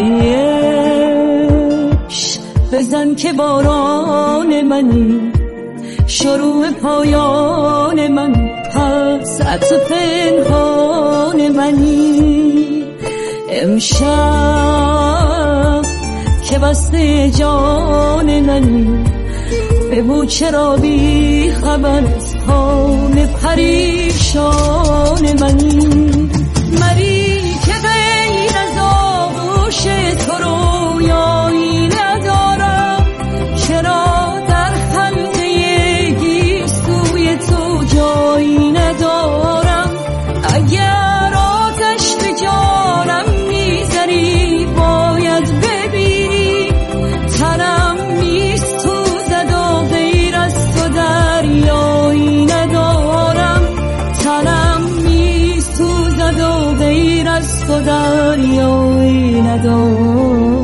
بزن که باران منی، شروع پایان من، پس عطر پنهان منی. امشب که بسته جان منی، بگو چرا بی خبر از حال پریشان منی. مری که غیر از آغوش تو رویایی ندارم، چرا در خلقه گیسوی تو جایی ندارم. اگر آتش به جانم میزنی باید ببینی، تنم میسوزد و غیر از تو دریایی ندارم. تنم میسوزد و غیر از تو دریایی ندارم.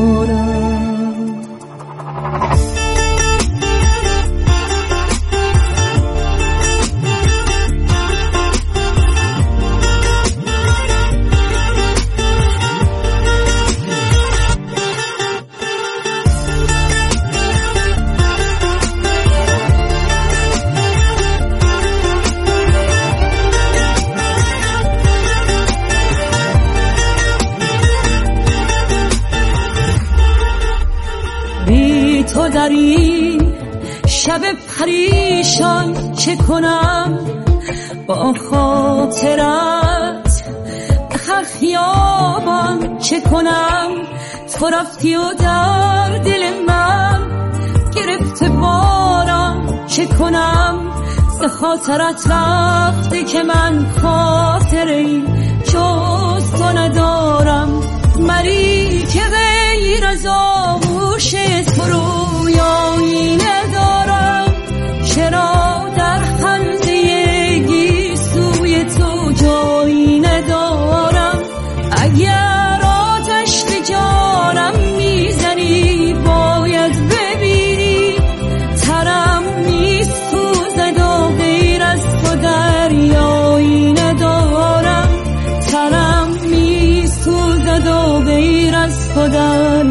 تو در این شب پریشان چه کنم؟ با خاطرت هر خیابان چه کنم؟ تو رفتی و در دل من گرفته بارم چه کنم؟ به خاطرت رفته که من خاطری جز تو ندارم. مری که غیر از آغوش تو رویایی ندارم، چرا در خنده گیسوی تو جایی ندارم. اگر آتش به جانم میزنی باید ببینی، تنم میسوزد و غیر از تو دریایی ندارم. تنم میسوزد و غیر از تو